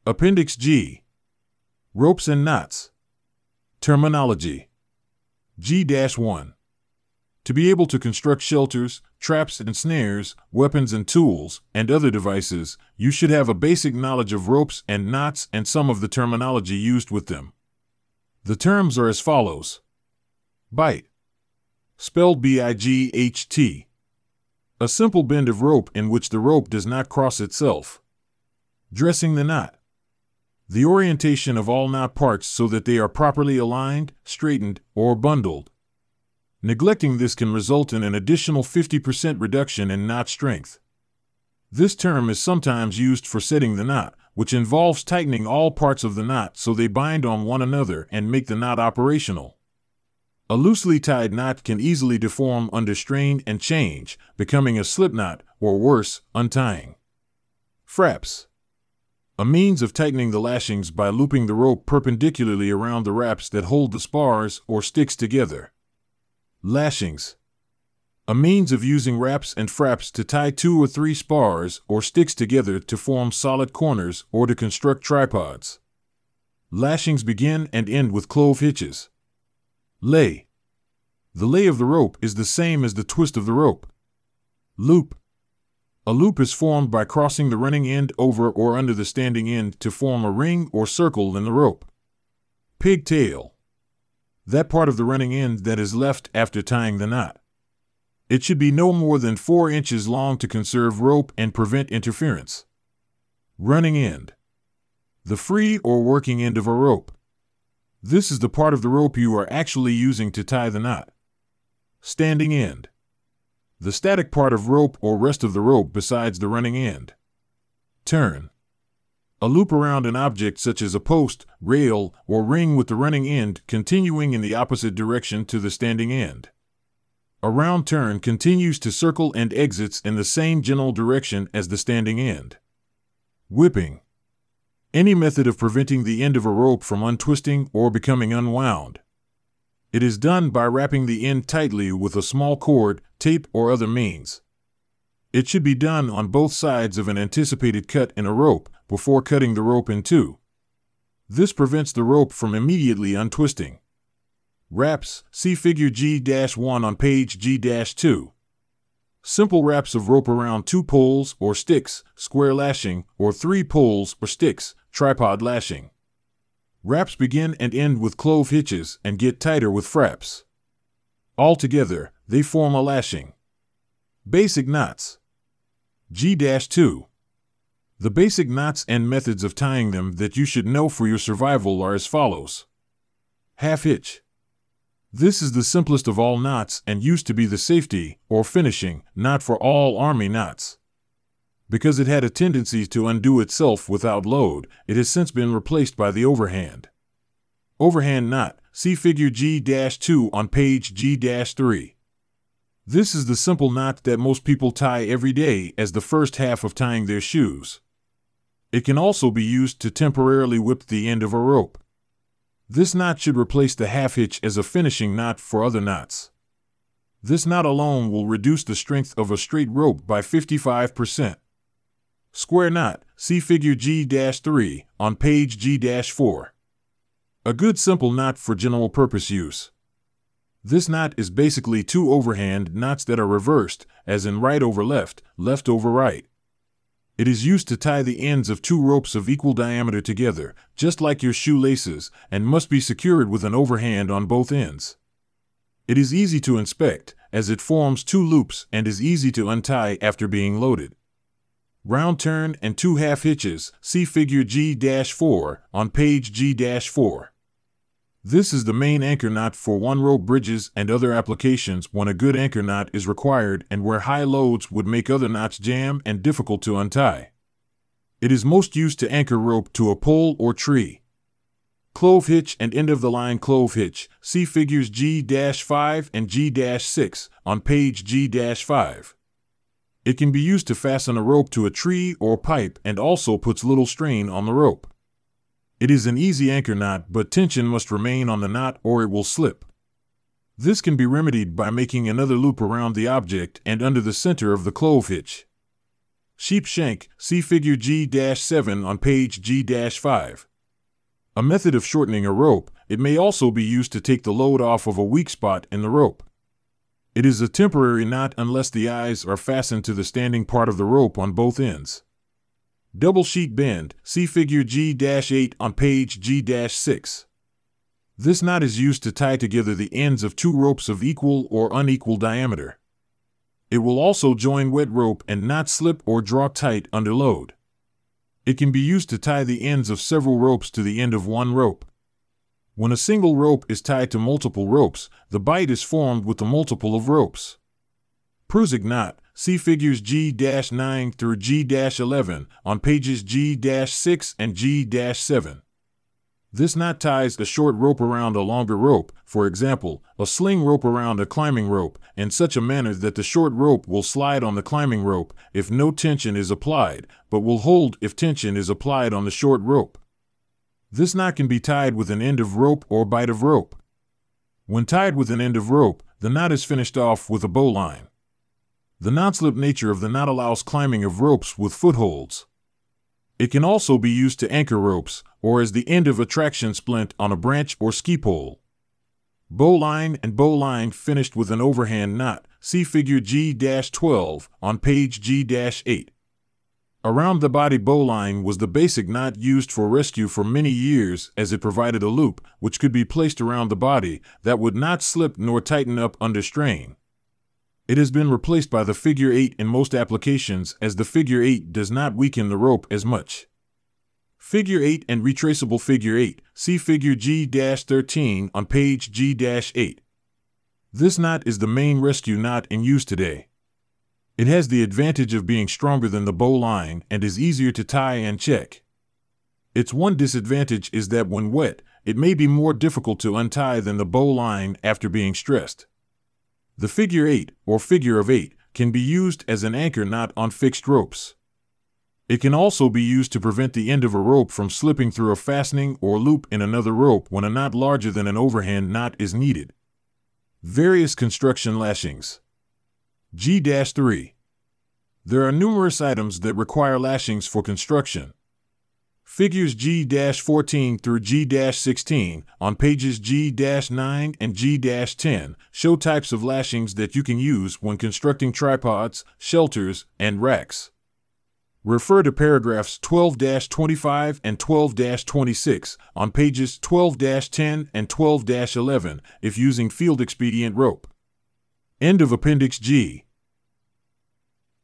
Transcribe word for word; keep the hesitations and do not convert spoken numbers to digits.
Appendix G. Ropes and knots. Terminology. G one. To be able to construct shelters, traps and snares, weapons and tools, and other devices, you should have a basic knowledge of ropes and knots and some of the terminology used with them. The terms are as follows. Bight. Spelled B I G H T. A simple bend of rope in which the rope does not cross itself. Dressing the knot. The orientation of all knot parts so that they are properly aligned, straightened, or bundled. Neglecting this can result in an additional fifty percent reduction in knot strength. This term is sometimes used for setting the knot, which involves tightening all parts of the knot so they bind on one another and make the knot operational. A loosely tied knot can easily deform under strain and change, becoming a slip knot, or worse, untying. Fraps. A means of tightening the lashings by looping the rope perpendicularly around the wraps that hold the spars or sticks together. Lashings. A means of using wraps and fraps to tie two or three spars or sticks together to form solid corners or to construct tripods. Lashings begin and end with clove hitches. Lay. The lay of the rope is the same as the twist of the rope. Loop. A loop is formed by crossing the running end over or under the standing end to form a ring or circle in the rope. Pigtail. That part of the running end that is left after tying the knot. It should be no more than four inches long to conserve rope and prevent interference. Running end. The free or working end of a rope. This is the part of the rope you are actually using to tie the knot. Standing end. The static part of rope or rest of the rope besides the running end. Turn. A loop around an object such as a post, rail, or ring with the running end continuing in the opposite direction to the standing end. A round turn continues to circle and exits in the same general direction as the standing end. Whipping. Any method of preventing the end of a rope from untwisting or becoming unwound. It is done by wrapping the end tightly with a small cord, tape, or other means. It should be done on both sides of an anticipated cut in a rope before cutting the rope in two. This prevents the rope from immediately untwisting. Wraps, see figure G one on page G two. Simple wraps of rope around two poles or sticks, square lashing, or three poles or sticks, tripod lashing. Wraps begin and end with clove hitches and get tighter with fraps. Altogether, they form a lashing. Basic knots. G two. The basic knots and methods of tying them that you should know for your survival are as follows. Half hitch. This is the simplest of all knots and used to be the safety, or finishing, knot for all Army knots. Because it had a tendency to undo itself without load, it has since been replaced by the overhand. Overhand knot, see figure G two on page G three. This is the simple knot that most people tie every day as the first half of tying their shoes. It can also be used to temporarily whip the end of a rope. This knot should replace the half hitch as a finishing knot for other knots. This knot alone will reduce the strength of a straight rope by fifty-five percent. Square knot, see figure G three on page G four. A good simple knot for general purpose use. This knot is basically two overhand knots that are reversed, as in right over left, left over right. It is used to tie the ends of two ropes of equal diameter together, just like your shoelaces, and must be secured with an overhand on both ends. It is easy to inspect, as it forms two loops and is easy to untie after being loaded. Round turn and two half hitches, see figure G four on page G four. This is the main anchor knot for one-rope bridges and other applications when a good anchor knot is required and where high loads would make other knots jam and difficult to untie. It is most used to anchor rope to a pole or tree. Clove hitch and end-of-the-line clove hitch, see figures G five and G six on page G five. It can be used to fasten a rope to a tree or pipe and also puts little strain on the rope. It is an easy anchor knot, but tension must remain on the knot or it will slip. This can be remedied by making another loop around the object and under the center of the clove hitch. Sheep shank, see figure G seven on page G five. A method of shortening a rope, it may also be used to take the load off of a weak spot in the rope. It is a temporary knot unless the eyes are fastened to the standing part of the rope on both ends. Double sheet bend, see figure G eight on page G six. This knot is used to tie together the ends of two ropes of equal or unequal diameter. It will also join wet rope and not slip or draw tight under load. It can be used to tie the ends of several ropes to the end of one rope. When a single rope is tied to multiple ropes, the bight is formed with a multiple of ropes. Prusik knot, see figures G nine through G eleven on pages G six and G seven. This knot ties a short rope around a longer rope, for example, a sling rope around a climbing rope, in such a manner that the short rope will slide on the climbing rope if no tension is applied, but will hold if tension is applied on the short rope. This knot can be tied with an end of rope or bight of rope. When tied with an end of rope, the knot is finished off with a bowline. The non-slip nature of the knot allows climbing of ropes with footholds. It can also be used to anchor ropes, or as the end of a traction splint on a branch or ski pole. Bowline and bowline finished with an overhand knot, see figure G twelve on page G eight. Around the body bowline was the basic knot used for rescue for many years, as it provided a loop, which could be placed around the body, that would not slip nor tighten up under strain. It has been replaced by the figure eight in most applications, as the figure eight does not weaken the rope as much. Figure eight and retraceable figure eight, see figure G thirteen on page G eight. This knot is the main rescue knot in use today. It has the advantage of being stronger than the bowline and is easier to tie and check. Its one disadvantage is that when wet, it may be more difficult to untie than the bowline after being stressed. The figure eight, or figure of eight, can be used as an anchor knot on fixed ropes. It can also be used to prevent the end of a rope from slipping through a fastening or loop in another rope when a knot larger than an overhand knot is needed. Various construction lashings. G three. There are numerous items that require lashings for construction. Figures G fourteen through G sixteen on pages G nine and G ten show types of lashings that you can use when constructing tripods, shelters, and racks. Refer to paragraphs twelve twenty-five and twelve twenty-six on pages twelve ten and twelve eleven if using field expedient rope. End of Appendix G.